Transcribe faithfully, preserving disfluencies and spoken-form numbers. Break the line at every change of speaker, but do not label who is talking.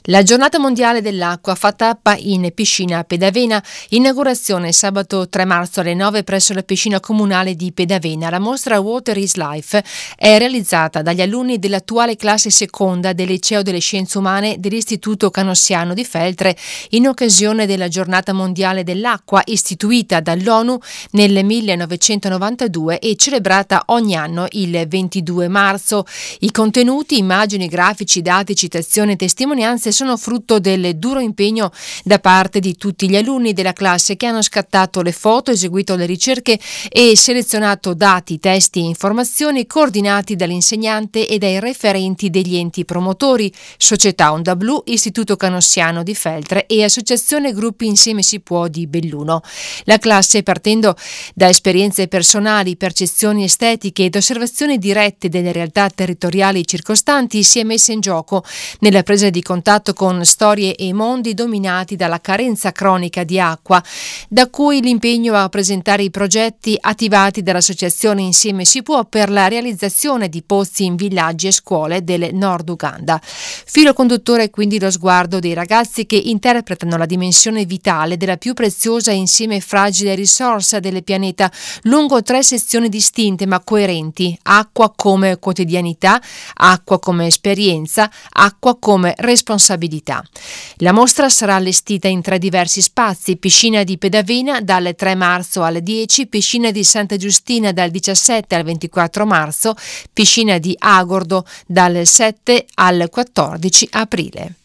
La giornata mondiale dell'acqua fa tappa in piscina Pedavena, inaugurazione sabato tre marzo alle nove presso la piscina comunale di Pedavena. La mostra Water is Life è realizzata dagli alunni dell'attuale classe seconda del Liceo delle Scienze Umane dell'Istituto Canossiano di Feltre in occasione della giornata mondiale dell'acqua istituita dall'ONU nel millenovecentonovantadue e celebrata ogni anno il ventidue marzo. I contenuti, immagini, grafici, dati, citazioni e testimonianze sono frutto del duro impegno da parte di tutti gli alunni della classe che hanno scattato le foto, eseguito le ricerche e selezionato dati, testi e informazioni coordinati dall'insegnante e dai referenti degli enti promotori, Società Onda Blu, Istituto Canossiano di Feltre e Associazione Gruppi Insieme Si Può di Belluno. La classe, partendo da esperienze personali, percezioni estetiche ed osservazioni dirette delle realtà territoriali circostanti, si è messa in gioco nella presa di contatto con storie e mondi dominati dalla carenza cronica di acqua, da cui l'impegno a presentare i progetti attivati dall'associazione Insieme Si Può per la realizzazione di pozzi in villaggi e scuole del Nord Uganda. Filo conduttore è quindi lo sguardo dei ragazzi che interpretano la dimensione vitale della più preziosa e insieme fragile risorsa del pianeta lungo tre sezioni distinte ma coerenti: acqua come quotidianità, acqua come esperienza, acqua come responsabilità. La mostra sarà allestita in tre diversi spazi: piscina di Pedavena dal tre marzo al dieci, piscina di Santa Giustina dal diciassette al ventiquattro marzo, piscina di Agordo dal sette al quattordici aprile.